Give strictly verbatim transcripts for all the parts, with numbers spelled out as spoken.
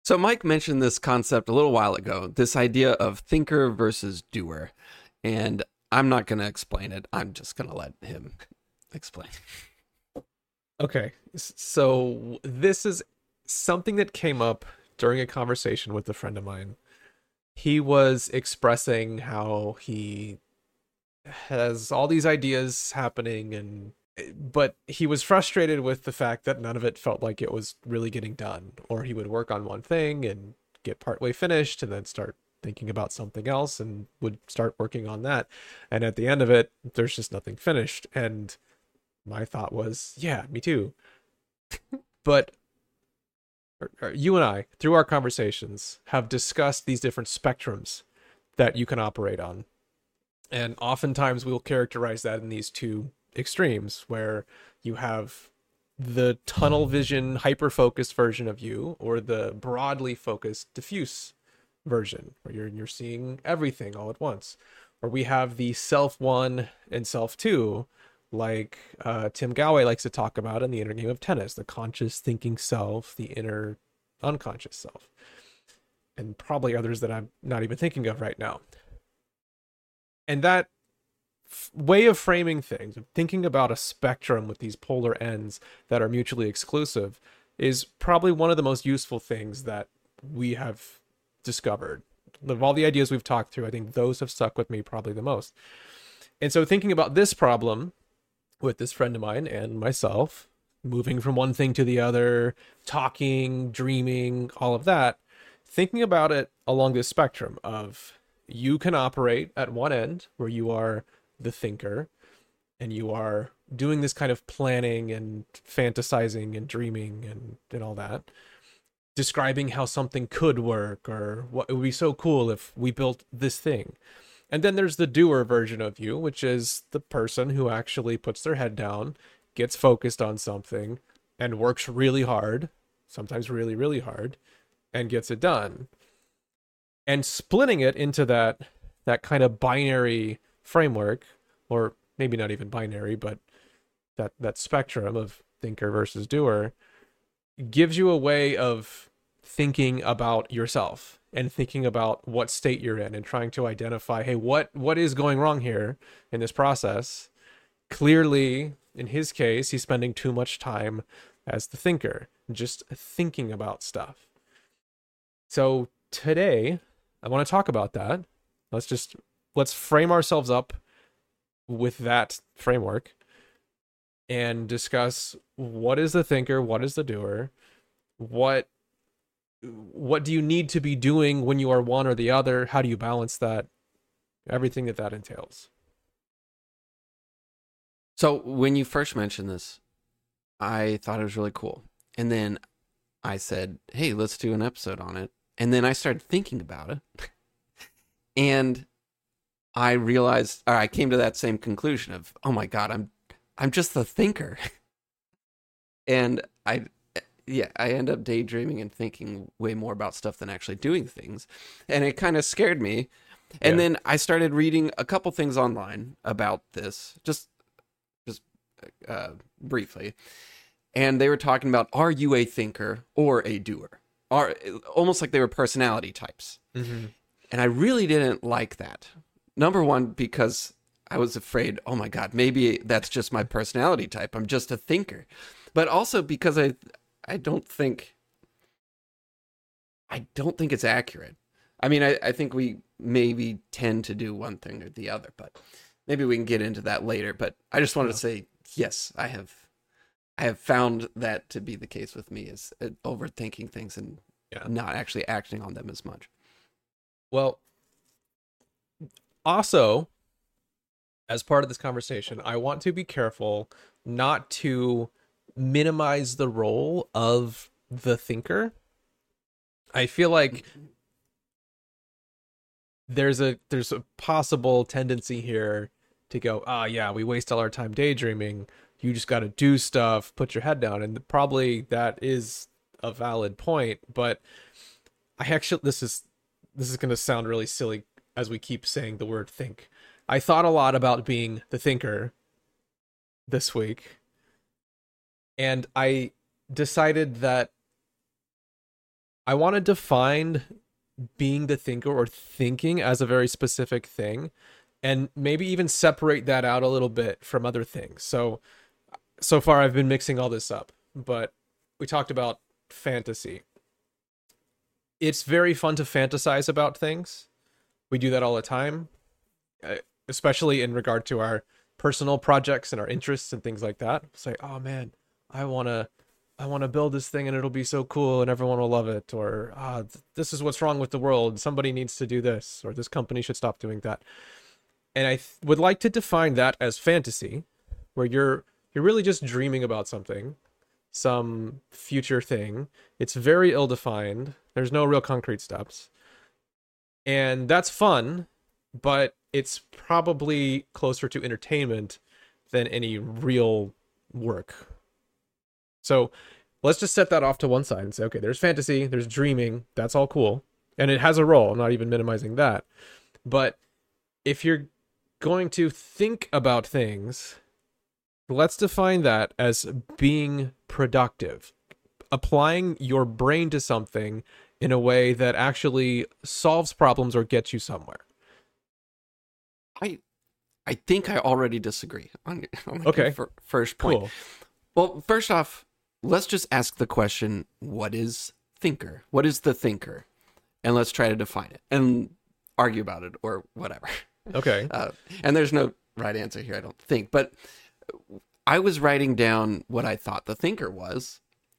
So Mike mentioned this concept a little while ago, this idea of thinker versus doer. And I'm not going to explain it. I'm just going to let him explain. Okay, s- so this is something that came up during a conversation with a friend of mine. He was expressing how he has all these ideas happening and but he was frustrated with the fact that none of it felt like it was really getting done, or he would work on one thing and get partway finished and then start thinking about something else and would start working on that, and at the end of it there's just nothing finished. And my thought was, yeah, me too. But you and I, through our conversations, have discussed these different spectrums that you can operate on. And oftentimes we'll characterize that in these two extremes, where you have the tunnel vision, hyper focused version of you, or the broadly focused, diffuse version, where you're, you're seeing everything all at once. Or we have the self one and self two, like uh, Tim Galway likes to talk about in the inner game of tennis, the conscious thinking self, the inner unconscious self, and probably others that I'm not even thinking of right now. And that f- way of framing things, of thinking about a spectrum with these polar ends that are mutually exclusive, is probably one of the most useful things that we have discovered. Of all the ideas we've talked through, I think those have stuck with me probably the most. And so, thinking about this problem with this friend of mine and myself, moving from one thing to the other, talking, dreaming, all of that, thinking about it along this spectrum of, you can operate at one end where you are the thinker and you are doing this kind of planning and fantasizing and dreaming and, and all that, describing how something could work or what it would be so cool if we built this thing. And then there's the doer version of you, which is the person who actually puts their head down, gets focused on something, and works really hard, sometimes really, really hard, and gets it done. And splitting it into that that kind of binary framework, or maybe not even binary, but that that spectrum of thinker versus doer, gives you a way of thinking about yourself and thinking about what state you're in and trying to identify, hey, what what is going wrong here in this process. Clearly, in his case, he's spending too much time as the thinker, just thinking about stuff. So today I want to talk about that. Let's just let's frame ourselves up with that framework and discuss, what is the thinker, what is the doer, what what do you need to be doing when you are one or the other, how do you balance that, everything that that entails. So when you first mentioned this, I thought it was really cool. And then I said, hey, let's do an episode on it. And then I started thinking about it. And I realized, or I came to that same conclusion of, oh my God, I'm I'm just the thinker. And I yeah, I end up daydreaming and thinking way more about stuff than actually doing things. And it kind of scared me. And Yeah. then I started reading a couple things online about this, just just uh, briefly. And they were talking about, are you a thinker or a doer? Are almost like they were personality types. Mm-hmm. And I really didn't like that. Number one, because I was afraid, oh my God, maybe that's just my personality type. I'm just a thinker. But also because I I don't think I don't think it's accurate. I mean, I, I think we maybe tend to do one thing or the other, but maybe we can get into that later. But I just wanted Yeah. to say, yes, I have I have found that to be the case with me, is uh, overthinking things and Yeah. not actually acting on them as much. Well, also, as part of this conversation, I want to be careful not to minimize the role of the thinker. I feel like there's a there's a possible tendency here to go, ah, yeah, we waste all our time daydreaming. You just got to do stuff, put your head down, and probably that is a valid point. But I actually, this is this is going to sound really silly as we keep saying the word think. I thought a lot about being the thinker this week, and I decided that I want to define being the thinker or thinking as a very specific thing, and maybe even separate that out a little bit from other things. So, so far I've been mixing all this up, but we talked about fantasy. It's very fun to fantasize about things. We do that all the time, uh, especially in regard to our personal projects and our interests and things like that. It's like, oh man, I want to I want to build this thing and it'll be so cool and everyone will love it. Or, ah, th- this is what's wrong with the world. Somebody needs to do this, or this company should stop doing that. And I th- would like to define that as fantasy, where you're you're really just dreaming about something, some future thing. It's very ill-defined. There's no real concrete steps. And that's fun, but it's probably closer to entertainment than any real work. So let's just set that off to one side and say, okay, there's fantasy, there's dreaming, that's all cool. And it has a role, I'm not even minimizing that. But if you're going to think about things, let's define that as being productive, applying your brain to something in a way that actually solves problems or gets you somewhere. I I think I already disagree on, on like Okay. your fir- first point. Cool. Well, first off, let's just ask the question, what is thinker? What is the thinker? And let's try to define it and argue about it or whatever. Okay. Uh, and there's no right answer here, I don't think. But I was writing down what I thought the thinker was.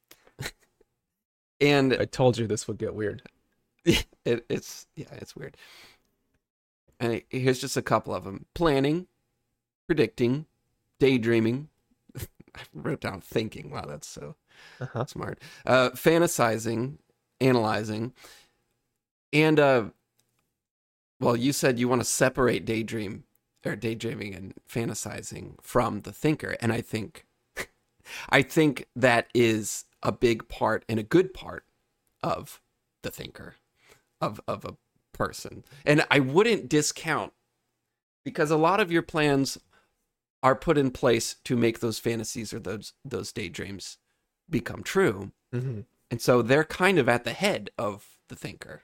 and I told you this would get weird. it, it's, yeah, it's weird. And here's just a couple of them. Planning, predicting, daydreaming. I wrote down thinking. Wow, that's so Uh-huh. smart. Uh, fantasizing, analyzing. And, uh, well, you said you want to separate daydream or daydreaming and fantasizing from the thinker. And I think, I think that is a big part and a good part of the thinker, of, of a person. And I wouldn't discount, because a lot of your plans are put in place to make those fantasies or those those daydreams become true. Mm-hmm. And so they're kind of at the head of the thinker.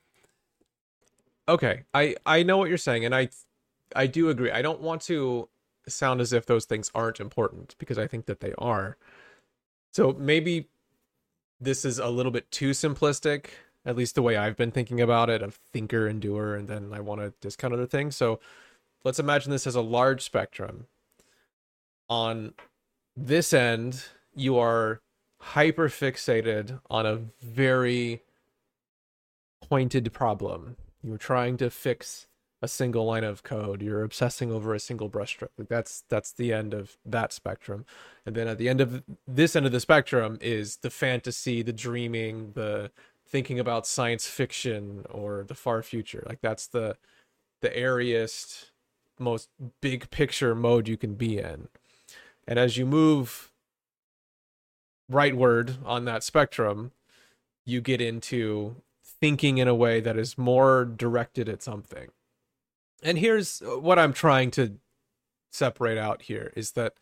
Okay, I I know what you're saying, and I I do agree. I don't want to sound as if those things aren't important, because I think that they are. So maybe this is a little bit too simplistic, at least the way I've been thinking about it, of thinker and doer, and then I want to discount other things. So let's imagine this as a large spectrum. On this end, you are hyper fixated on a very pointed problem. You're trying to fix a single line of code. You're obsessing over a single brushstroke. Like that's that's the end of that spectrum. And then at the end of this end of the spectrum is the fantasy, the dreaming, the thinking about science fiction or the far future. Like that's the the airiest, most big picture mode you can be in. And as you move rightward on that spectrum, you get into thinking in a way that is more directed at something. And here's what I'm trying to separate out here is that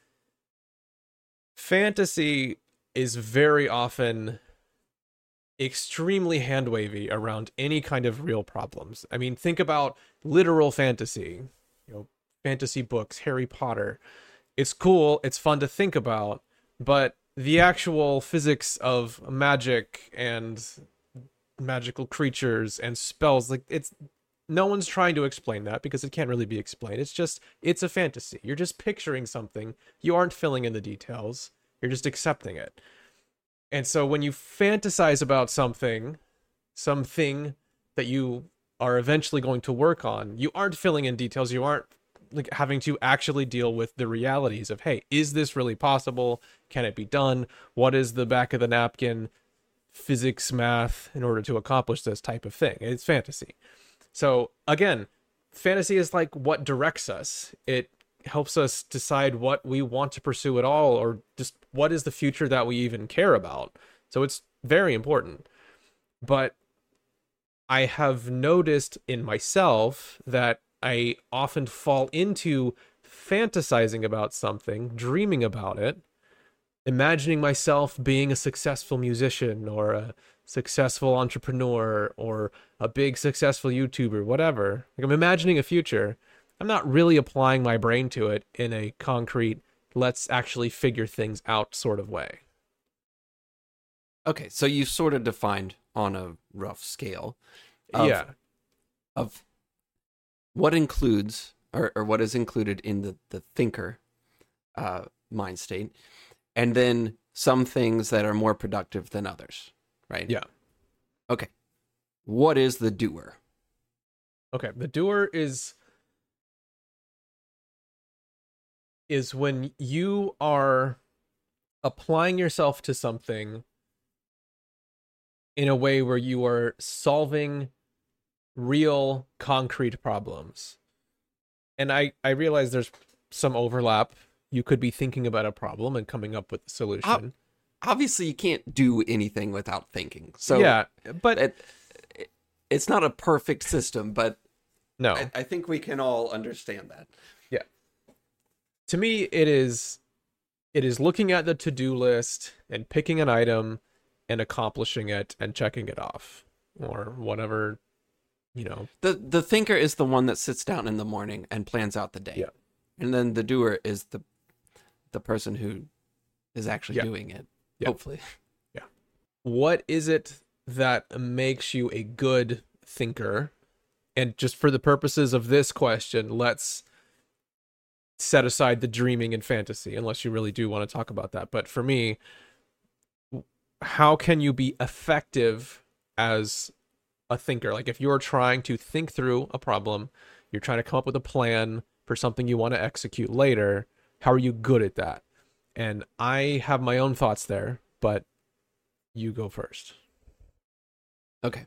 fantasy is very often extremely hand-wavy around any kind of real problems. I mean, think about literal fantasy, you know, fantasy books, Harry Potter. It's cool, it's fun to think about, but the actual physics of magic and magical creatures and spells, like it's no one's trying to explain that because it can't really be explained. It's just it's a fantasy. You're just picturing something. You aren't filling in the details. You're just accepting it. And so when you fantasize about something, something that you are eventually going to work on, you aren't filling in details. You aren't like having to actually deal with the realities of, hey, is this really possible? Can it be done? What is the back of the napkin physics, math in order to accomplish this type of thing? It's fantasy. So again, fantasy is like what directs us. It helps us decide what we want to pursue at all, or just what is the future that we even care about. So it's very important. But I have noticed in myself that I often fall into fantasizing about something, dreaming about it, imagining myself being a successful musician or a successful entrepreneur or a big successful YouTuber, whatever. Like I'm imagining a future. I'm not really applying my brain to it in a concrete, let's actually figure things out sort of way. Okay, so you sort of defined on a rough scale of, Yeah. of what includes or, or what is included in the, the thinker uh, mind state, and then some things that are more productive than others, right? Yeah. Okay. What is the doer? Okay. The doer is is when you are applying yourself to something in a way where you are solving real concrete problems. And I, I realize there's some overlap. You could be thinking about a problem and coming up with a solution. Ob- Obviously, you can't do anything without thinking. So yeah, but it, it, it's not a perfect system, but no, I, I think we can all understand that. yeah. To me, it is it is looking at the to-do list and picking an item and accomplishing it and checking it off or whatever, you know. The the thinker is the one that sits down in the morning and plans out the day. Yeah. And then the doer is the the person who is actually Yeah. doing it. Yeah. Hopefully. Yeah. What is it that makes you a good thinker? And just for the purposes of this question, let's set aside the dreaming and fantasy, unless you really do want to talk about that. But for me, how can you be effective as a thinker? Like if you're trying to think through a problem, you're trying to come up with a plan for something you want to execute later, how are you good at that? And I have my own thoughts there, but you go first. Okay.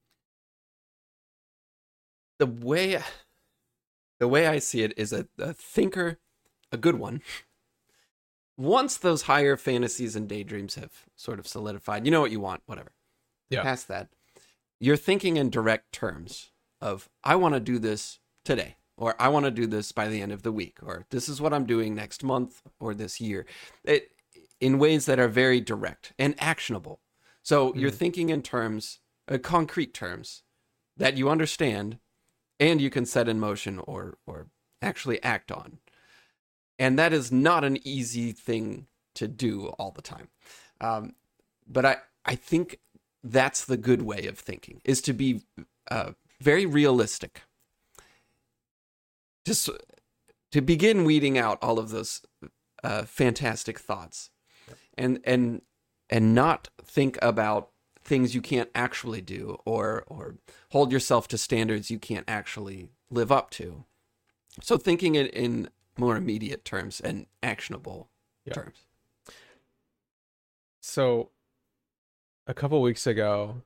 The way the way I see it is a, a thinker, a good one. Once those higher fantasies and daydreams have sort of solidified, you know what you want, whatever. Yeah. Past that, you're thinking in direct terms of, I want to do this today, or I want to do this by the end of the week, or this is what I'm doing next month or this year. It, in ways that are very direct and actionable. So mm-hmm. you're thinking in terms, uh, concrete terms, that you understand and you can set in motion or or actually act on. And that is not an easy thing to do all the time. Um, but I, I think that's the good way of thinking, is to be uh, very realistic. Just to begin weeding out all of those uh, fantastic thoughts and and and not think about things you can't actually do or or hold yourself to standards you can't actually live up to. So thinking it in more immediate terms and actionable yeah. terms. So a couple weeks ago,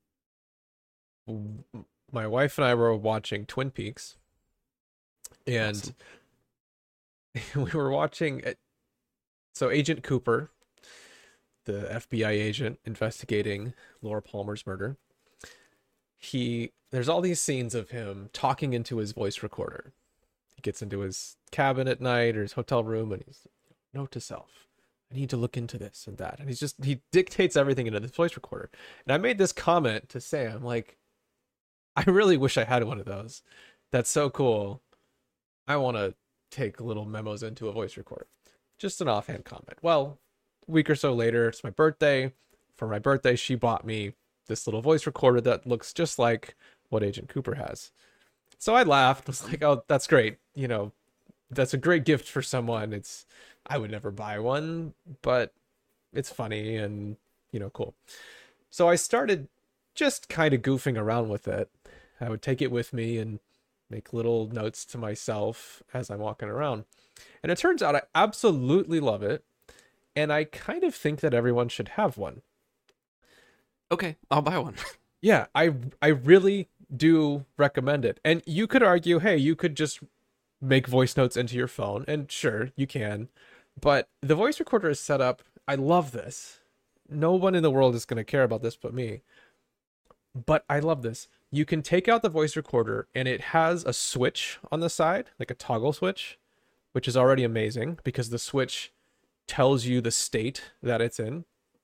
my wife and I were watching Twin Peaks, and awesome. we were watching it. So Agent Cooper, the F B I agent investigating Laura Palmer's murder, he there's all these scenes of him talking into his voice recorder. He gets into his cabin at night or his hotel room and he's, note to self, I need to look into this and that. And he's just, he dictates everything into this voice recorder. And I made this comment to Sam, like, I really wish I had one of those. That's so cool. I want to take little memos into a voice recorder. Just an offhand comment. Well, a week or so later, it's my birthday. For my birthday, she bought me this little voice recorder that looks just like what Agent Cooper has. So I laughed. I was like, oh, that's great. You know, that's a great gift for someone. It's, I would never buy one, but it's funny and, you know, cool. So I started just kind of goofing around with it. I would take it with me and make little notes to myself as I'm walking around. And it turns out I absolutely love it. And I kind of think that everyone should have one. Okay, I'll buy one. Yeah, I I really do recommend it. And you could argue, hey, you could just make voice notes into your phone. And sure, you can. But the voice recorder is set up. I love this. No one in the world is going to care about this but me. But I love this. You can take out the voice recorder and it has a switch on the side, like a toggle switch, which is already amazing because the switch tells you the state that it's in.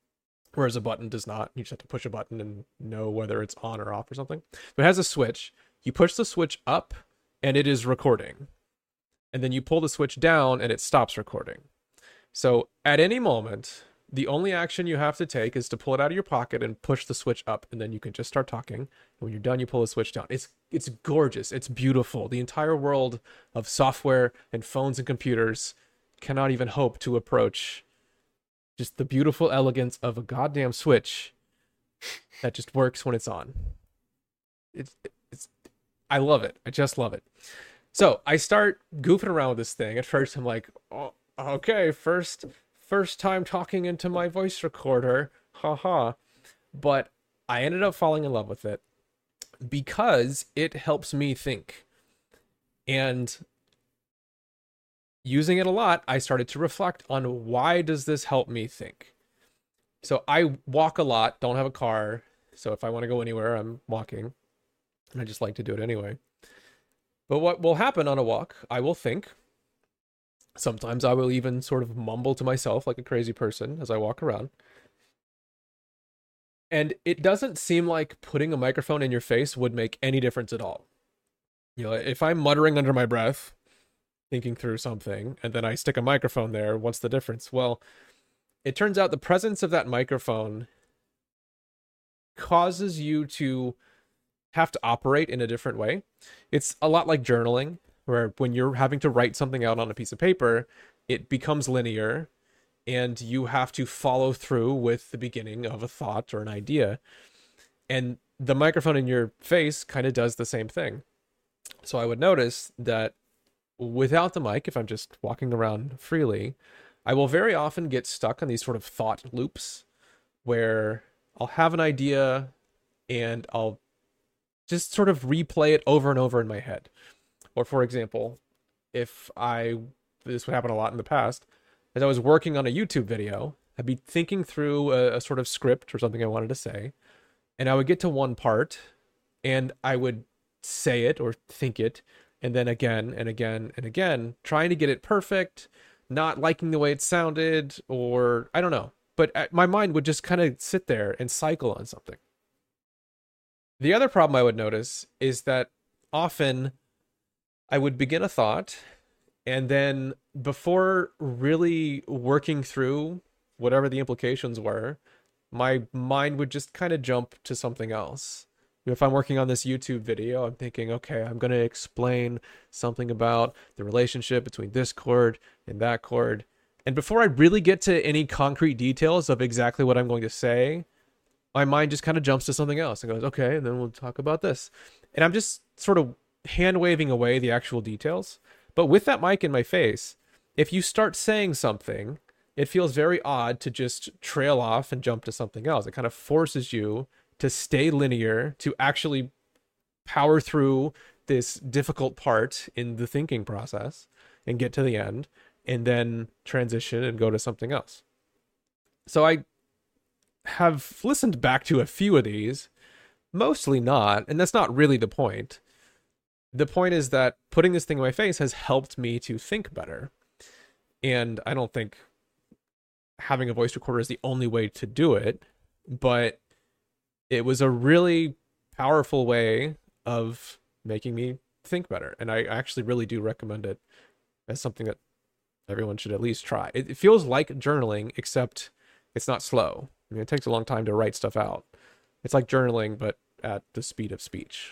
whereas a button does not. You just have to push a button and know whether it's on or off or something. But it has a switch. You push the switch up and it is recording. And then you pull the switch down and it stops recording. So at any moment, the only action you have to take is to pull it out of your pocket and push the switch up, and then you can just start talking. And when you're done, you pull the switch down. It's it's gorgeous. It's beautiful. The entire world of software and phones and computers cannot even hope to approach just the beautiful elegance of a goddamn switch that just works when it's on. It's it's I love it. I just love it. So I start goofing around with this thing. At first, I'm like, oh, okay, first first time talking into my voice recorder, haha. But I ended up falling in love with it because it helps me think. And using it a lot, I started to reflect on, why does this help me think? So I walk a lot, don't have a car. So if I want to go anywhere, I'm walking. And I just like to do it anyway. But what will happen on a walk, I will think. Sometimes I will even sort of mumble to myself like a crazy person as I walk around. And it doesn't seem like putting a microphone in your face would make any difference at all. You know, if I'm muttering under my breath, thinking through something, and then I stick a microphone there, what's the difference? Well, it turns out the presence of that microphone causes you to have to operate in a different way. It's a lot like journaling, where when you're having to write something out on a piece of paper, it becomes linear and you have to follow through with the beginning of a thought or an idea. And the microphone in your face kind of does the same thing. So I would notice that without the mic, if I'm just walking around freely, I will very often get stuck on these sort of thought loops where I'll have an idea and I'll just sort of replay it over and over in my head. Or for example, if I, this would happen a lot in the past, as I was working on a YouTube video, I'd be thinking through a, a sort of script or something I wanted to say, and I would get to one part and I would say it or think it, and then again and again and again, trying to get it perfect, not liking the way it sounded, or I don't know. But my mind would just kind of sit there and cycle on something. The other problem I would notice is that often I would begin a thought, and then before really working through whatever the implications were, my mind would just kind of jump to something else. If I'm working on this YouTube video, I'm thinking, okay, I'm going to explain something about the relationship between this chord and that chord. And before I really get to any concrete details of exactly what I'm going to say, my mind just kind of jumps to something else and goes, okay, and then we'll talk about this. And I'm just sort of hand waving away the actual details. But with that mic in my face, if you start saying something, it feels very odd to just trail off and jump to something else. It kind of forces you to stay linear, to actually power through this difficult part in the thinking process and get to the end, and then transition and go to something else. So I have listened back to a few of these, mostly not, and that's not really the point. The point is that putting this thing in my face has helped me to think better. And I don't think having a voice recorder is the only way to do it, but it was a really powerful way of making me think better. And I actually really do recommend it as something that everyone should at least try. It, it feels like journaling, except it's not slow. I mean, it takes a long time to write stuff out. It's like journaling, but at the speed of speech.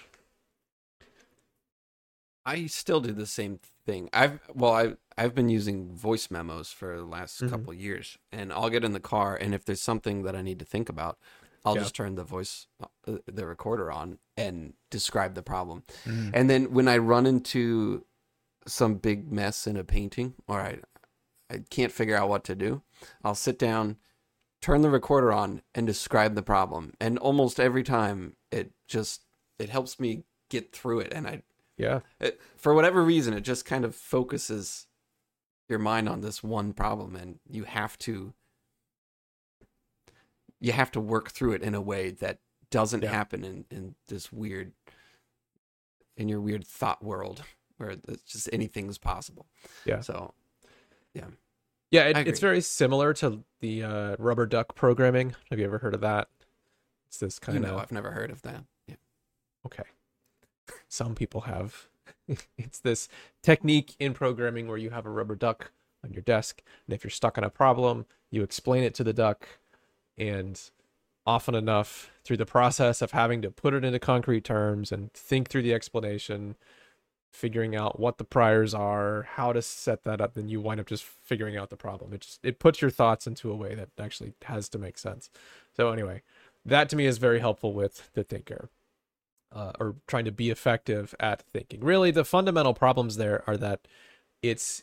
I still do the same thing. I've well, I I've been using voice memos for the last mm-hmm. couple of years, and I'll get in the car, and if there's something that I need to think about, I'll yeah. just turn the voice, uh, the recorder on, and describe the problem. Mm. And then when I run into some big mess in a painting, or I I can't figure out what to do, I'll sit down, turn the recorder on, and describe the problem. And almost every time, it just it helps me get through it, and I. Yeah. It, for whatever reason, it just kind of focuses your mind on this one problem, and you have to you have to work through it in a way that doesn't yeah. happen in, in this weird in your weird thought world where it's just anything's possible. Yeah. So, yeah. Yeah, I it, agree. it's very similar to the uh, rubber duck programming. Have you ever heard of that? It's this You kind know, of I've never heard of that. Yeah. okay. Some people have. It's this technique in programming where you have a rubber duck on your desk, and if you're stuck on a problem, you explain it to the duck, and often enough, through the process of having to put it into concrete terms and think through the explanation, figuring out what the priors are, how to set that up, then you wind up just figuring out the problem. It just it puts your thoughts into a way that actually has to make sense. So anyway, that to me is very helpful with the thinker. Uh, or trying to be effective at thinking. Really, the fundamental problems there are that it's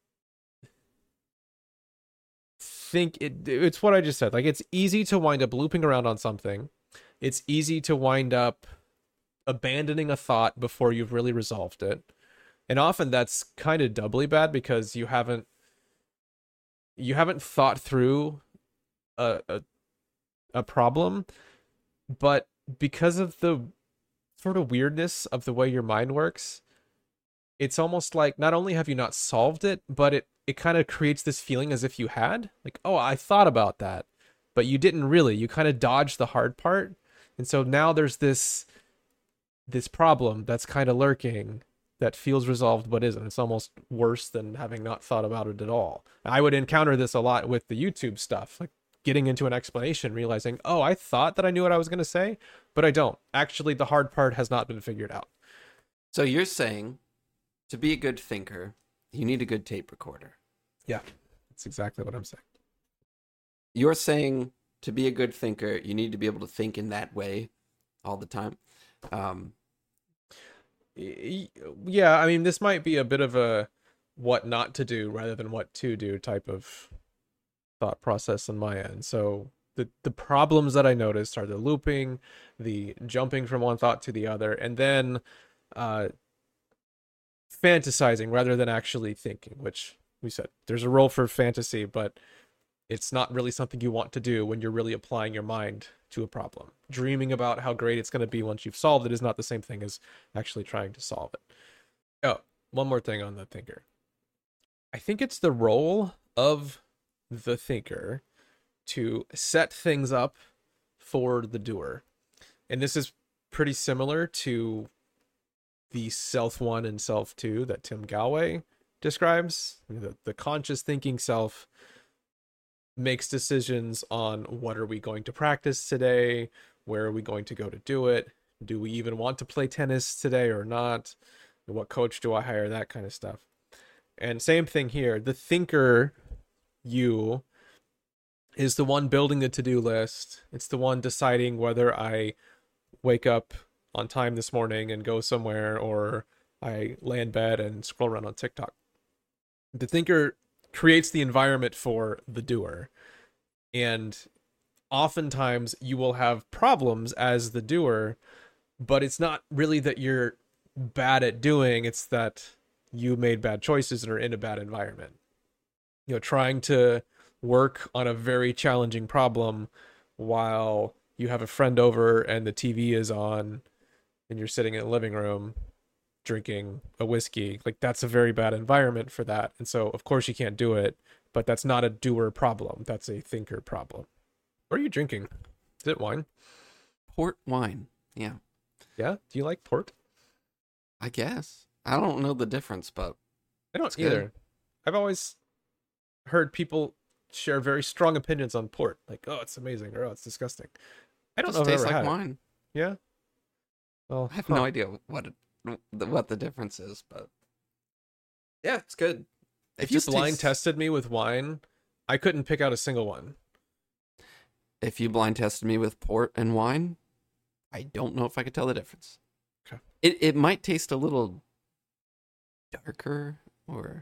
think it it's what I just said. Like it's easy to wind up looping around on something. It's easy to wind up abandoning a thought before you've really resolved it. And often that's kind of doubly bad because you haven't you haven't thought through a a, a problem, but because of the sort of weirdness of the way your mind works, it's almost like not only have you not solved it, but it it kind of creates this feeling as if you had. Like, oh, I thought about that, but you didn't really. You kind of dodged the hard part. And so now there's this this problem that's kind of lurking that feels resolved but isn't. It's almost worse than having not thought about it at all. I would encounter this a lot with the YouTube stuff, like getting into an explanation, realizing, oh, I thought that I knew what I was going to say, but I don't. Actually, the hard part has not been figured out. So you're saying to be a good thinker, you need a good tape recorder. Yeah, that's exactly what I'm saying. You're saying to be a good thinker, you need to be able to think in that way all the time. Um, yeah, I mean, this might be a bit of a what not to do rather than what to do type of thought process on my end. So the the problems that I noticed are the looping, the jumping from one thought to the other, and then uh, fantasizing rather than actually thinking, which we said there's a role for fantasy, but it's not really something you want to do when you're really applying your mind to a problem. Dreaming about how great it's going to be once you've solved it is not the same thing as actually trying to solve it. Oh, one more thing on the thinker. I think it's the role of the thinker to set things up for the doer. And this is pretty similar to the self one and self two that Tim Galway describes. The, the conscious thinking self makes decisions on what are we going to practice today? Where are we going to go to do it? Do we even want to play tennis today or not? What coach do I hire? That kind of stuff. And same thing here. The thinker, you, is the one building the to-do list. It's the one deciding whether I wake up on time this morning and go somewhere or I lay in bed and scroll around on TikTok. The thinker creates the environment for the doer. And oftentimes you will have problems as the doer, but it's not really that you're bad at doing, it's that you made bad choices and are in a bad environment. You know, trying to work on a very challenging problem while you have a friend over and the T V is on and you're sitting in the living room drinking a whiskey, like that's a very bad environment for that. And so of course you can't do it, but that's not a doer problem. That's a thinker problem. What are you drinking? Is it wine? Port wine. Yeah. Yeah? Do you like port? I guess. I don't know the difference, but I don't it's good. either. I've always heard people share very strong opinions on port. Like, oh, it's amazing, or oh, it's disgusting. I don't Just know if I've tastes ever like had it. wine. Yeah? Well, I have huh. no idea what it, what the difference is, but yeah, it's good. It If you just blind tastes- tested me with wine, I couldn't pick out a single one. If you blind tested me with port and wine, I don't know if I could tell the difference. Okay. It it might taste a little darker, or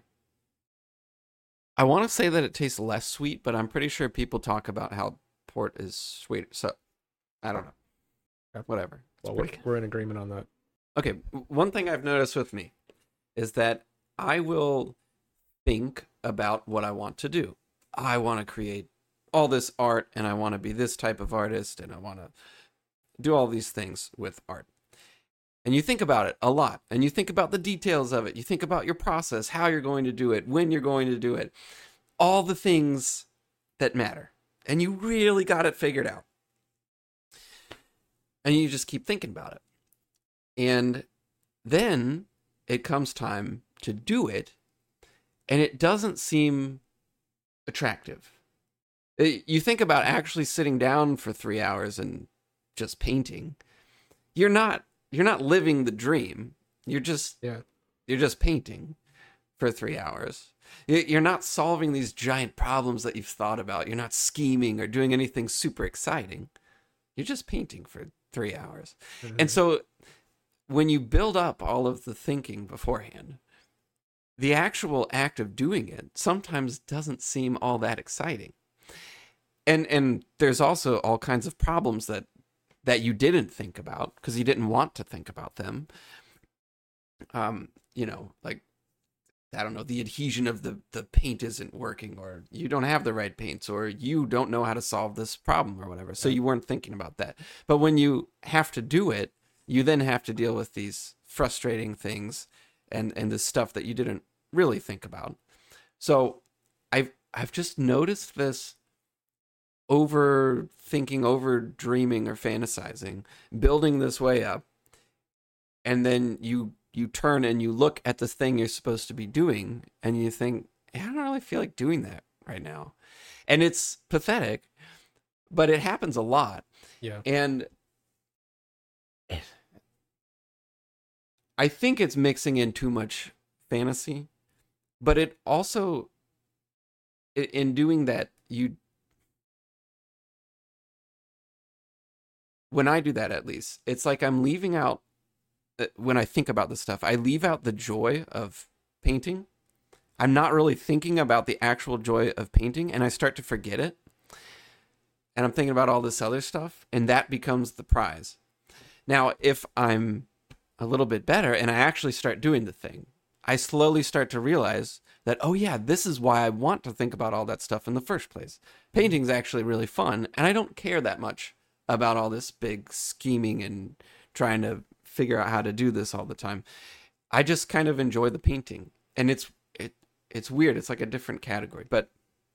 I want to say that it tastes less sweet, but I'm pretty sure people talk about how port is sweeter. So I don't know. Okay. Whatever. It's Well, we're, pretty good. we're in agreement on that. Okay, one thing I've noticed with me is that I will think about what I want to do. I want to create all this art, and I want to be this type of artist, and I want to do all these things with art. And you think about it a lot, and you think about the details of it. You think about your process, how you're going to do it, when you're going to do it. all the things that matter. And you really got it figured out. And you just keep thinking about it. And then it comes time to do it, and it doesn't seem attractive. You think about actually sitting down for three hours and just painting. You're not you're not living the dream. You're just Yeah. you're just painting for three hours. You're not solving these giant problems that you've thought about. You're not scheming or doing anything super exciting. You're just painting for three hours. Mm-hmm. And so when you build up all of the thinking beforehand, the actual act of doing it sometimes doesn't seem all that exciting. And and there's also all kinds of problems that that you didn't think about because you didn't want to think about them. Um, you know, like, I don't know, the adhesion of the, the paint isn't working, or you don't have the right paints, or you don't know how to solve this problem or whatever. So you weren't thinking about that. But when you have to do it, you then have to deal with these frustrating things and, and the stuff that you didn't really think about. So I've, I've just noticed this overthinking, over dreaming or fantasizing, building this way up. And then you you turn and you look at the thing you're supposed to be doing and you think, I don't really feel like doing that right now. And it's pathetic, but it happens a lot. Yeah. And I think it's mixing in too much fantasy, but it also, in doing that, you, when I do that at least, it's like I'm leaving out, when I think about this stuff, I leave out the joy of painting. I'm not really thinking about the actual joy of painting, and I start to forget it. And I'm thinking about all this other stuff, and that becomes the prize. Now, if I'm a little bit better and I actually start doing the thing, I slowly start to realize that, oh yeah, this is why I want to think about all that stuff in the first place. Painting's actually really fun, and I don't care that much about all this big scheming and trying to figure out how to do this all the time. I just kind of enjoy the painting, and it's it it's weird. It's like a different category. But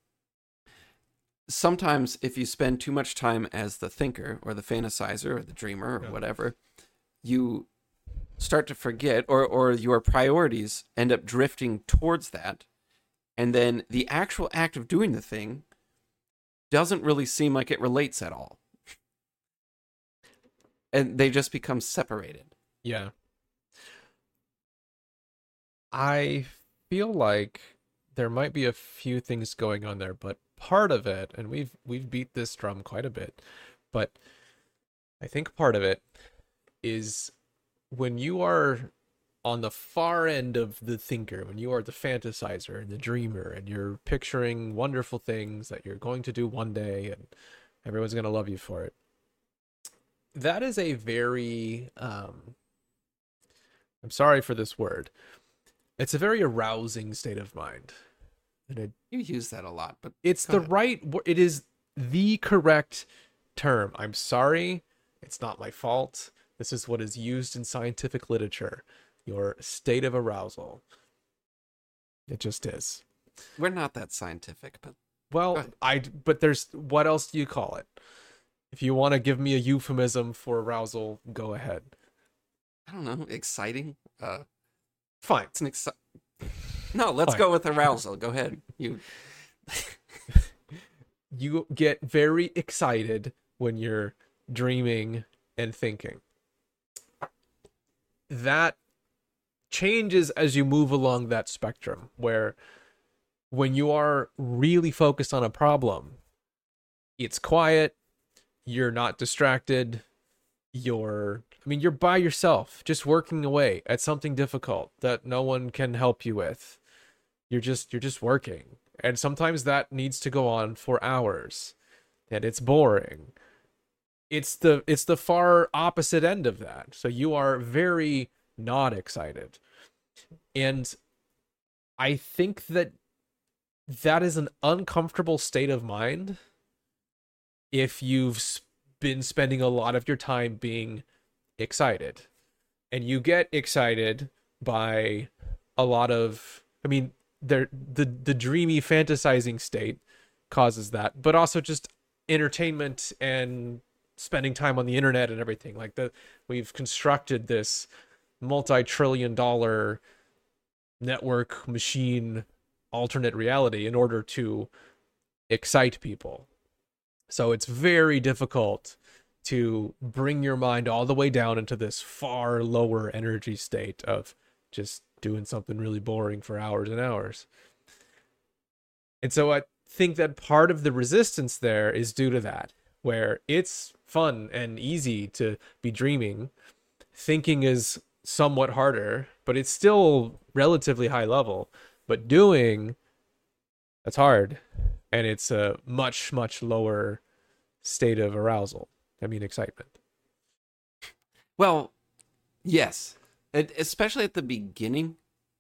sometimes if you spend too much time as the thinker or the fantasizer or the dreamer or yeah. whatever, you start to forget, or or your priorities end up drifting towards that, and then the actual act of doing the thing doesn't really seem like it relates at all. And they just become separated. Yeah. I feel like there might be a few things going on there, but part of it, and we've we've beat this drum quite a bit, but I think part of it is when you are on the far end of the thinker, when you are the fantasizer and the dreamer, and you're picturing wonderful things that you're going to do one day and everyone's going to love you for it. That is a very, um, I'm sorry for this word. It's a very arousing state of mind. And it, you use that a lot, but it's the ahead. right, it is the correct term. I'm sorry. It's not my fault. This is what is used in scientific literature. Your state of arousal. It just is. We're not that scientific, but well, I, but there's, what else do you call it? If you want to give me a euphemism for arousal, go ahead. I don't know. Exciting? Uh, Fine. It's an exci- No, let's Fine. go with arousal. Go ahead. You You get very excited when you're dreaming and thinking. That changes as you move along that spectrum, where when you are really focused on a problem, it's quiet. You're not distracted. You're, I mean, you're by yourself, just working away at something difficult that no one can help you with. You're just, you're just working. And sometimes that needs to go on for hours, and it's boring. It's the, it's the far opposite end of that. So you are very not excited. And I think that that is an uncomfortable state of mind if you've been spending a lot of your time being excited. And you get excited by a lot of, I mean, there the the dreamy fantasizing state causes that, but also just entertainment and spending time on the internet and everything like that. We've constructed this multi-trillion dollar network machine alternate reality in order to excite people. So it's very difficult to bring your mind all the way down into this far lower energy state of just doing something really boring for hours and hours. And so I think that part of the resistance there is due to that, where it's fun and easy to be dreaming. Thinking is somewhat harder, but it's still relatively high level. But doing, that's hard. And it's a much, much lower state of arousal. I mean, excitement. Well, yes, it, especially at the beginning.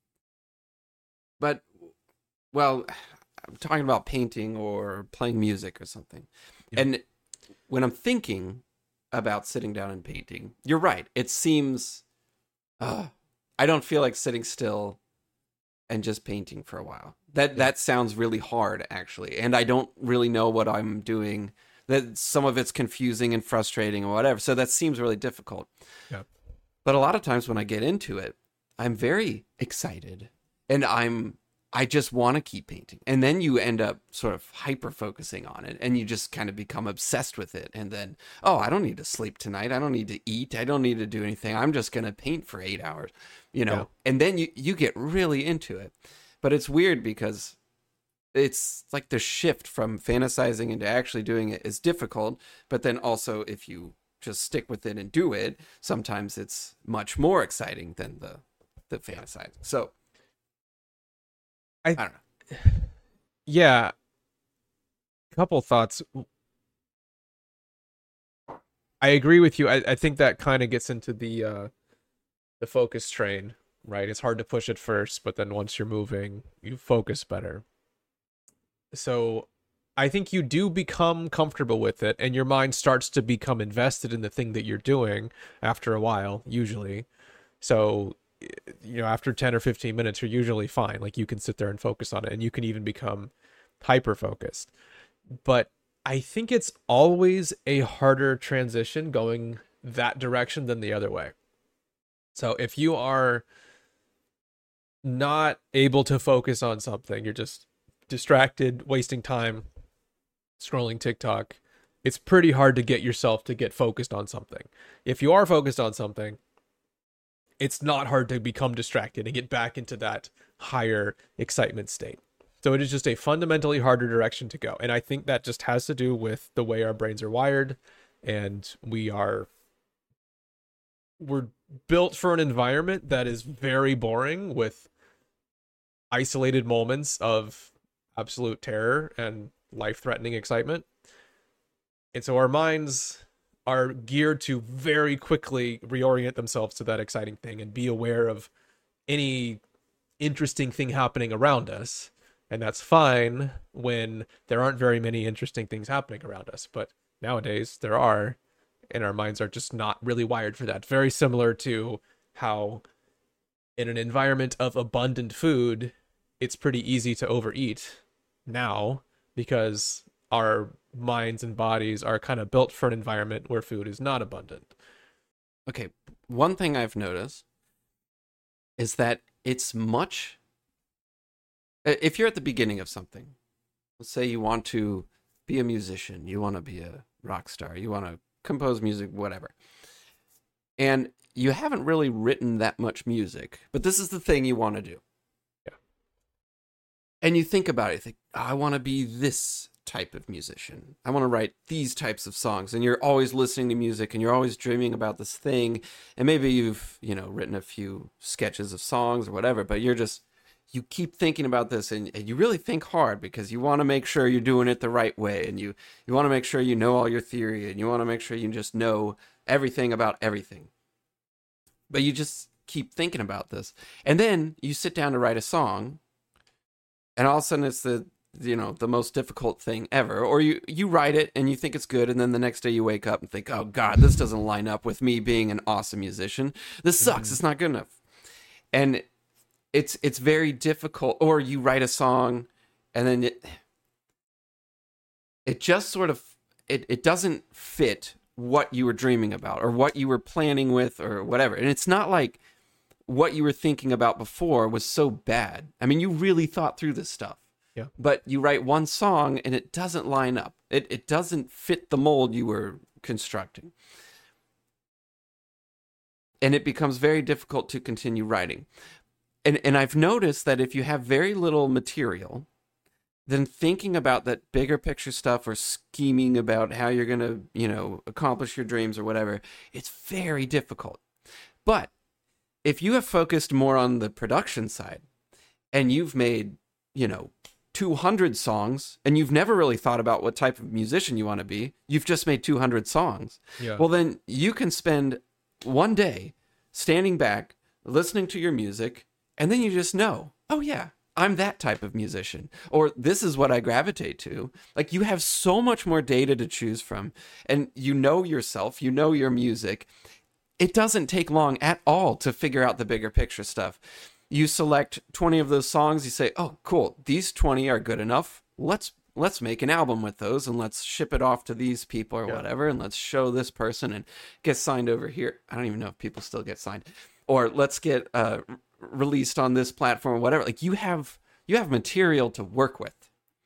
But, well, I'm talking about painting or playing music or something. Yeah. And when I'm thinking about sitting down and painting, you're right. It seems, uh, I don't feel like sitting still and just painting for a while. That, yeah. that sounds really hard, actually. And I don't really know what I'm doing. That some of it's confusing and frustrating or whatever. So that seems really difficult. Yeah. But a lot of times when I get into it, I'm very excited and I'm, I just want to keep painting. And then you end up sort of hyper focusing on it and you just kind of become obsessed with it. And then, oh, I don't need to sleep tonight. I don't need to eat. I don't need to do anything. I'm just going to paint for eight hours, you know, yeah. and then you, you get really into it. But it's weird because it's like the shift from fantasizing into actually doing it is difficult. But then also if you just stick with it and do it, sometimes it's much more exciting than the, the fantasizing. So I, I don't know. Yeah. Couple thoughts. I agree with you. I, I think that kind of gets into the uh, the focus train, right? It's hard to push at first, but then once you're moving, you focus better. So I think you do become comfortable with it and your mind starts to become invested in the thing that you're doing after a while, usually. So, you know, after ten or fifteen minutes, you're usually fine. Like you can sit there and focus on it and you can even become hyper focused. But I think it's always a harder transition going that direction than the other way. So if you are not able to focus on something, you're just distracted, wasting time, scrolling TikTok, it's pretty hard to get yourself to get focused on something. If you are focused on something, it's not hard to become distracted and get back into that higher excitement state. So it is just a fundamentally harder direction to go. And I think that just has to do with the way our brains are wired. And we are, we're built for an environment that is very boring with isolated moments of absolute terror and life-threatening excitement. And so our minds are geared to very quickly reorient themselves to that exciting thing and be aware of any interesting thing happening around us. And that's fine when there aren't very many interesting things happening around us. But nowadays there are, and our minds are just not really wired for that. Very similar to how in an environment of abundant food, it's pretty easy to overeat now because our minds and bodies are kind of built for an environment where food is not abundant. Okay, one thing I've noticed is that it's much... If you're at the beginning of something, let's say you want to be a musician, you want to be a rock star, you want to compose music, whatever, and you haven't really written that much music, but this is the thing you want to do. Yeah. And you think about it, you think, oh, I want to be this type of musician. I want to write these types of songs. And you're always listening to music and you're always dreaming about this thing. And maybe you've, you know, written a few sketches of songs or whatever, but you're just, you keep thinking about this and, and you really think hard because you want to make sure you're doing it the right way. And you, you want to make sure you know all your theory and you want to make sure you just know everything about everything. But you just keep thinking about this. And then you sit down to write a song and all of a sudden it's the, you know, the most difficult thing ever. Or you, you write it and you think it's good. And then the next day you wake up and think, oh God, this doesn't line up with me being an awesome musician. This sucks. Mm-hmm. It's not good enough. And it's it's very difficult. Or you write a song and then it it just sort of it, it doesn't fit what you were dreaming about or what you were planning with or whatever. And it's not like what you were thinking about before was so bad. I mean, you really thought through this stuff. Yeah. But you write one song and it doesn't line up. It it doesn't fit the mold you were constructing. And it becomes very difficult to continue writing. And and I've noticed that if you have very little material, then thinking about that bigger picture stuff or scheming about how you're going to, you know, accomplish your dreams or whatever, it's very difficult. But if you have focused more on the production side and you've made, you know, two hundred songs and you've never really thought about what type of musician you want to be, you've just made two hundred songs. Yeah. Well, then you can spend one day standing back, listening to your music, and then you just know, oh yeah, I'm that type of musician, or this is what I gravitate to. Like, you have so much more data to choose from, and you know yourself, you know your music. It doesn't take long at all to figure out the bigger picture stuff. You select twenty of those songs, you say, oh, cool, these twenty are good enough. Let's let's make an album with those, and let's ship it off to these people or Yeah. whatever, and let's show this person and get signed over here. I don't even know if people still get signed. Or let's get uh, released on this platform or whatever. Like, you have you have material to work with.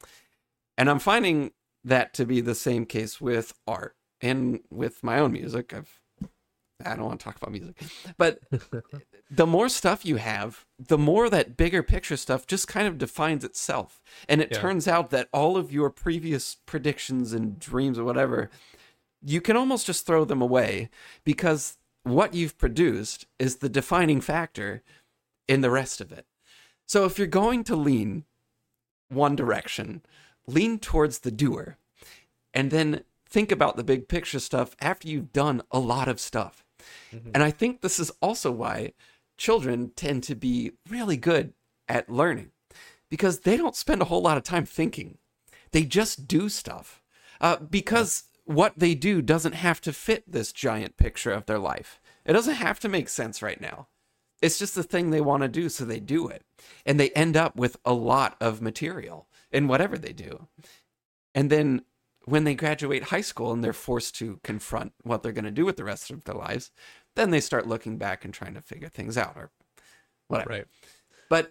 And I'm finding that to be the same case with art and with my own music. I've I don't want to talk about music. But the more stuff you have, the more that bigger picture stuff just kind of defines itself. And it Yeah. turns out that all of your previous predictions and dreams or whatever, you can almost just throw them away, because what you've produced is the defining factor in the rest of it. So if you're going to lean one direction, lean towards the doer, and then think about the big picture stuff after you've done a lot of stuff. Mm-hmm. And I think this is also why children tend to be really good at learning, because they don't spend a whole lot of time thinking. They just do stuff uh, because what they do doesn't have to fit this giant picture of their life. It doesn't have to make sense right now. It's just the thing they want to do, so they do it. And they end up with a lot of material in whatever they do. And then when they graduate high school and they're forced to confront what they're going to do with the rest of their lives, then they start looking back and trying to figure things out or whatever. Right. But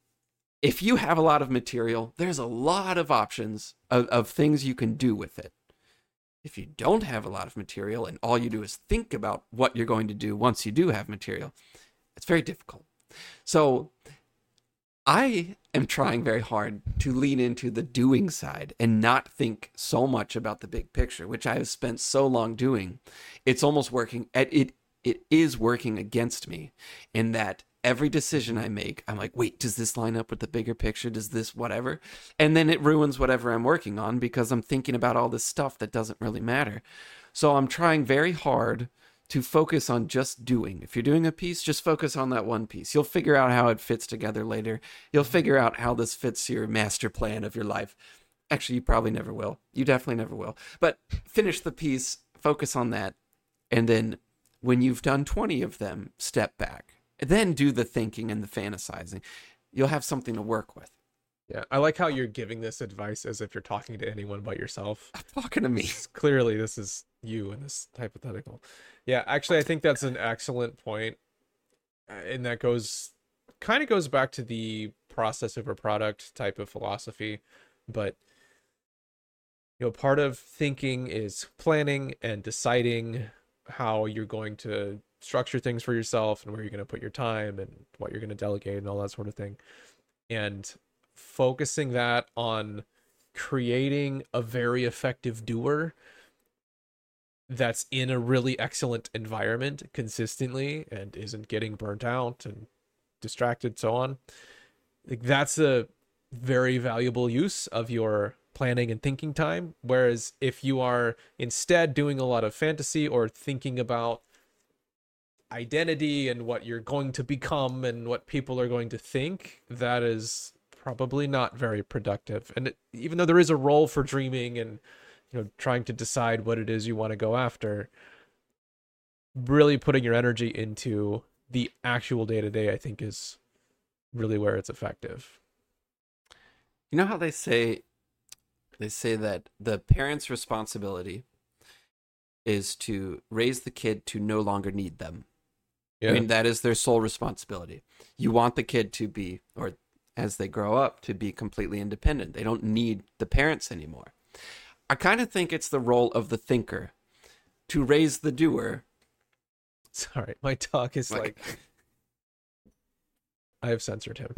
if you have a lot of material, there's a lot of options of, of things you can do with it. If you don't have a lot of material and all you do is think about what you're going to do once you do have material, it's very difficult. So I am trying very hard to lean into the doing side and not think so much about the big picture, which I have spent so long doing. It's almost working. It it is working against me in that every decision I make, I'm like, wait, does this line up with the bigger picture? Does this whatever? And then it ruins whatever I'm working on because I'm thinking about all this stuff that doesn't really matter. So I'm trying very hard to focus on just doing. If you're doing a piece, just focus on that one piece. You'll figure out how it fits together later. You'll figure out how this fits your master plan of your life. Actually, you probably never will. You definitely never will. But finish the piece, focus on that, and then when you've done twenty of them, step back. Then do the thinking and the fantasizing. You'll have something to work with. Yeah, I like how you're giving this advice as if you're talking to anyone but yourself. Talking to me. Clearly, this is you in this hypothetical. Yeah, actually, I think that's an excellent point. Uh, and that goes kind of goes back to the process over product type of philosophy. But, you know, part of thinking is planning and deciding how you're going to structure things for yourself and where you're going to put your time and what you're going to delegate and all that sort of thing. And focusing that on creating a very effective doer that's in a really excellent environment consistently and isn't getting burnt out and distracted, so on. Like, that's a very valuable use of your planning and thinking time. Whereas if you are instead doing a lot of fantasy or thinking about identity and what you're going to become and what people are going to think, that is probably not very productive. And it, even though there is a role for dreaming and, you know, trying to decide what it is you want to go after, really putting your energy into the actual day-to-day, I think, is really where it's effective. You know how they say they say that the parent's responsibility is to raise the kid to no longer need them. Yeah. I mean, that is their sole responsibility. You want the kid to be, or as they grow up, to be completely independent. They don't need the parents anymore. I kind of think it's the role of the thinker to raise the doer. Sorry, my dog is like, Like- I have censored him.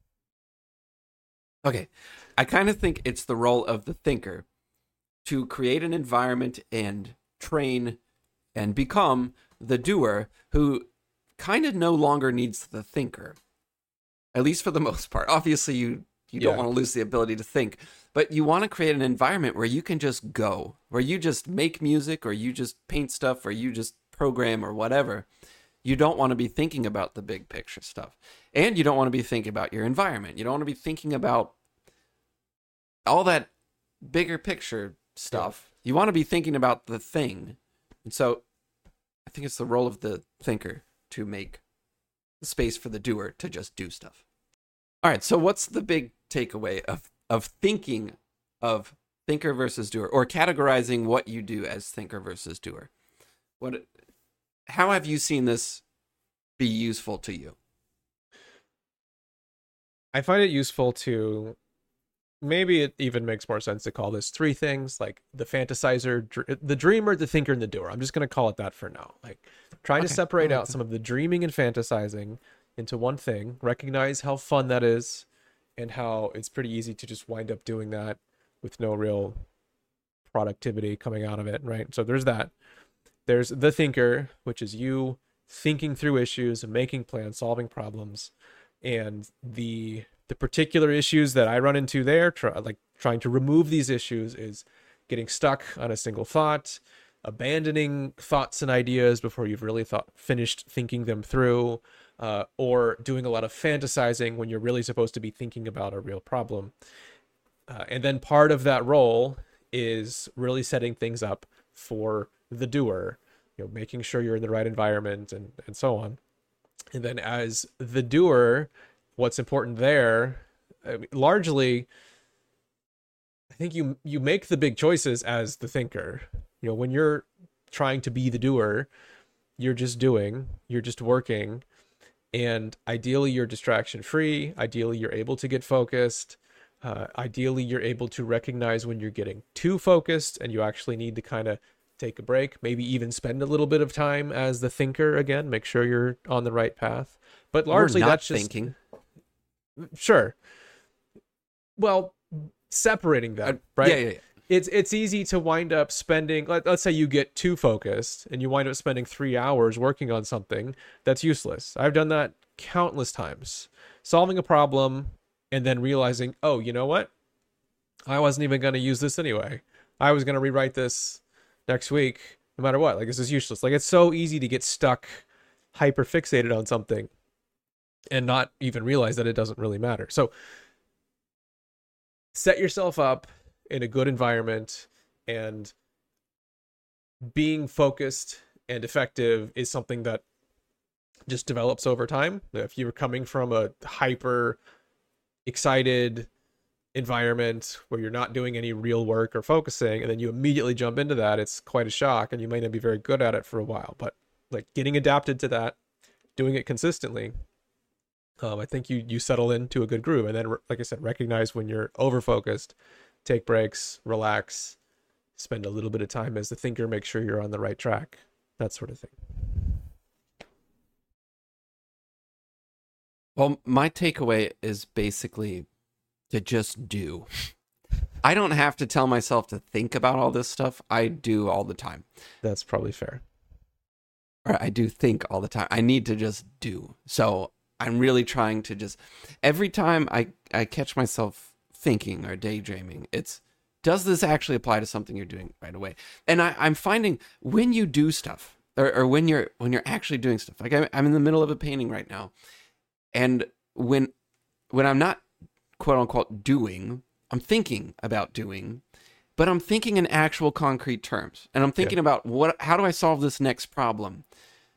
Okay, I kind of think it's the role of the thinker to create an environment and train and become the doer who kind of no longer needs the thinker, at least for the most part. Obviously, you you don't Yeah. want to lose the ability to think, but you want to create an environment where you can just go, where you just make music, or you just paint stuff, or you just program, or whatever. You don't want to be thinking about the big picture stuff, and you don't want to be thinking about your environment. You don't want to be thinking about all that bigger picture stuff. You want to be thinking about the thing. And so I think it's the role of the thinker to make space for the doer to just do stuff. All right, so what's the big takeaway of of thinking of thinker versus doer, or categorizing what you do as thinker versus doer? What how have you seen this be useful to you? I find it useful to, maybe it even makes more sense to call this three things, like the fantasizer, dr- the dreamer, the thinker, and the doer. I'm just going to call it that for now. Like trying Okay, to separate I like out that. some of the dreaming and fantasizing into one thing, recognize how fun that is, and how it's pretty easy to just wind up doing that with no real productivity coming out of it, right? So there's that. There's the thinker, which is you thinking through issues and making plans, solving problems, and the the particular issues that I run into there, try, like trying to remove these issues, is getting stuck on a single thought, abandoning thoughts and ideas before you've really thought finished thinking them through, uh, or doing a lot of fantasizing when you're really supposed to be thinking about a real problem. Uh, and then part of that role is really setting things up for the doer, you know, making sure you're in the right environment and, and so on. And then as the doer, what's important there, I mean, largely, I think you you make the big choices as the thinker. You know, when you're trying to be the doer, you're just doing, you're just working, and ideally you're distraction free. Ideally, you're able to get focused. Uh, ideally, you're able to recognize when you're getting too focused and you actually need to kind of take a break, maybe even spend a little bit of time as the thinker again, make sure you're on the right path. But largely Or not that's just thinking. Sure. Well, separating them, Uh, right? Yeah, yeah, yeah. It's it's easy to wind up spending, let, let's say you get too focused and you wind up spending three hours working on something that's useless. I've done that countless times. Solving a problem and then realizing, oh, you know what? I wasn't even going to use this anyway. I was going to rewrite this next week, no matter what. Like, this is useless. Like, it's so easy to get stuck, hyper fixated on something and not even realize that it doesn't really matter. So set yourself up in a good environment, and being focused and effective is something that just develops over time. If you're coming from a hyper excited environment where you're not doing any real work or focusing, and then you immediately jump into that, it's quite a shock and you may not be very good at it for a while. But like getting adapted to that, doing it consistently, um, I think you you settle into a good groove. And then, like I said, recognize when you're over focused, take breaks, relax, spend a little bit of time as the thinker, make sure you're on the right track, that sort of thing. Well, my takeaway is basically to just do. I don't have to tell myself to think about all this stuff. I do all the time. That's probably fair. Or I do think all the time. I need to just do. So I'm really trying to just, every time I, I catch myself thinking or daydreaming, it's, does this actually apply to something you're doing right away? And I, I'm finding when you do stuff, or, or when you're when you're actually doing stuff, like I'm, I'm in the middle of a painting right now, and when when I'm not quote unquote doing, I'm thinking about doing, but I'm thinking in actual concrete terms, and I'm thinking Yeah. about what, how do I solve this next problem?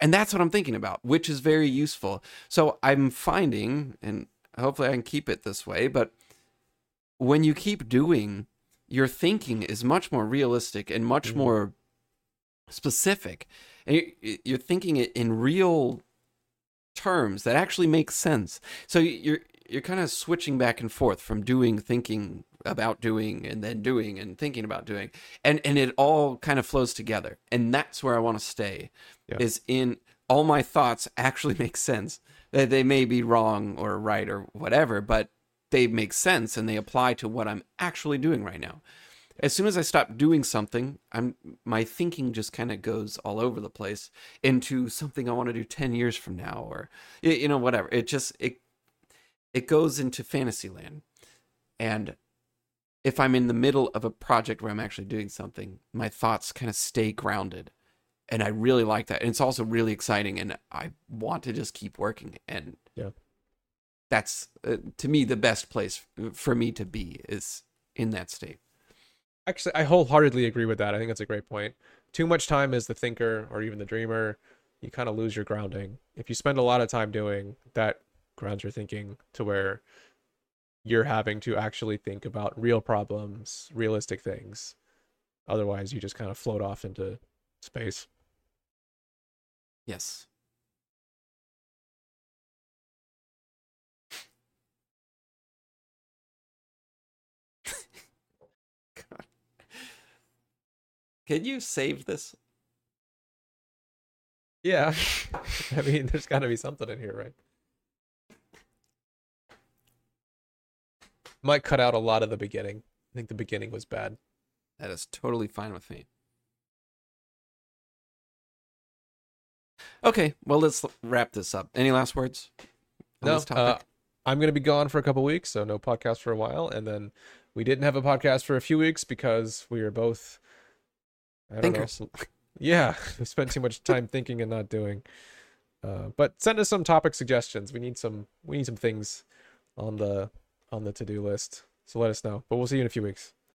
And that's what I'm thinking about, which is very useful. So I'm finding, and hopefully I can keep it this way, but when you keep doing, your thinking is much more realistic and much mm. more specific. And you're thinking it in real terms that actually make sense. So you're you're kind of switching back and forth from doing, thinking about doing, and then doing and thinking about doing, and and it all kind of flows together. And that's where I want to stay. Yeah. Is in all my thoughts actually make sense. That they may be wrong or right or whatever, but they make sense and they apply to what I'm actually doing right now. As soon as I stop doing something, I'm my thinking just kind of goes all over the place into something I want to do ten years from now, or you know, whatever. It just it it goes into fantasy land. And if I'm in the middle of a project where I'm actually doing something, my thoughts kind of stay grounded. And I really like that. And it's also really exciting, and I want to just keep working. And yeah, that's uh, to me the best place for me to be, is in that state. Actually, I wholeheartedly agree with that. I think that's a great point. Too much time as the thinker or even the dreamer, you kind of lose your grounding. If you spend a lot of time doing, that grounds your thinking to where you're having to actually think about real problems, realistic things. Otherwise, you just kind of float off into space. Yes. God. Can you save this? Yeah. I mean, there's got to be something in here, right? Might cut out a lot of the beginning. I think the beginning was bad. That is totally fine with me. Okay, well, let's wrap this up. Any last words on no, this topic? Uh, I'm going to be gone for a couple weeks, so no podcast for a while. And then we didn't have a podcast for a few weeks because we were both... I don't Thinkers. know. Yeah, we spent too much time thinking and not doing. Uh, but send us some topic suggestions. We need some. We need some things on the on the to-do list. So let us know. But we'll see you in a few weeks.